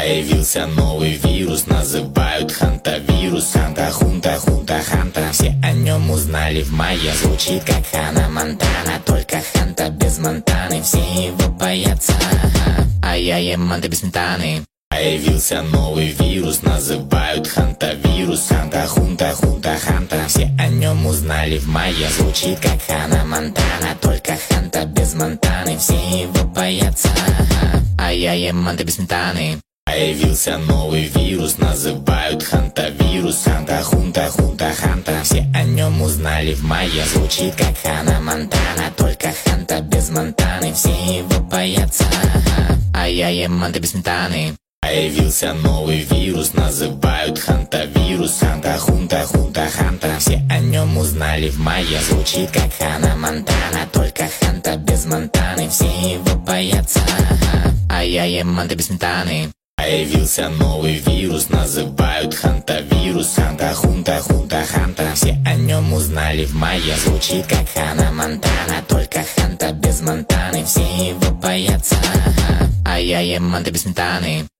Появился новый вирус, называют хантавирус. Ханта, хунта, хунта, ханта. Все о нем узнали в мае. Звучит как Ханна Монтана, только ханта без Монтаны. Все его боятся, а я ем манты без сметаны. Появился новый вирус, называют хантавирус. Ханта, хунта, хунта, ханта. Все о нем узнали в мае. Звучит как Ханна Монтана, только ханта без Монтаны. Все его боятся, а я ем манты без сметаны. Появился новый вирус, называют хантавирус. Ханта, хунта, хунта, ханта. Все о нем узнали в мае. Звучит как Ханна Монтана, только ханта без Монтаны. Все его боятся, а я ем манты без сметаны. Появился новый вирус, называют хантавирус. Ханта, хунта, хунта, ханта. Все о нем узнали в мае. Звучит как Ханна Монтана, только ханта без Монтаны. Все его боятся, а я ем манты без сметаны. Появился новый вирус, называют хантавирус. Ханта, хунта, хунта, ханта. Все о нем узнали в мае. Звучит как Ханна Монтана, только ханта без Монтаны. Все его боятся, а я ем манты без сметаны.